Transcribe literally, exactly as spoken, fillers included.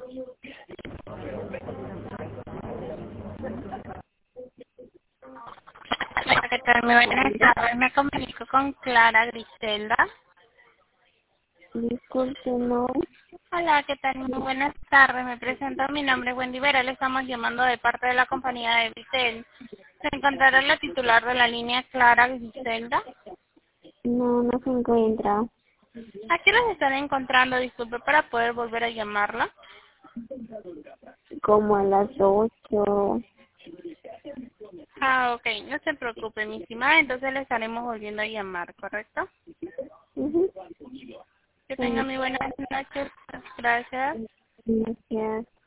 Hola, ¿qué tal? Muy buenas tardes. Me comunico con Clara Griselda. Disculpe, no. Hola, ¿qué tal? Muy buenas tardes. Me presento. Mi nombre es Wendy Vera. Le estamos llamando de parte de la compañía de Vitel. ¿Se encontrará la titular de la línea Clara Griselda? No, no se encuentra. ¿A qué hora se están encontrando? Disculpe, para poder volver a llamarla. Como a las ocho. Ah, ok. No se preocupe, mi estimada. Entonces le estaremos volviendo a llamar, ¿correcto? Ujú. Que tenga Bueno, muy buenas noches. Gracias. gracias.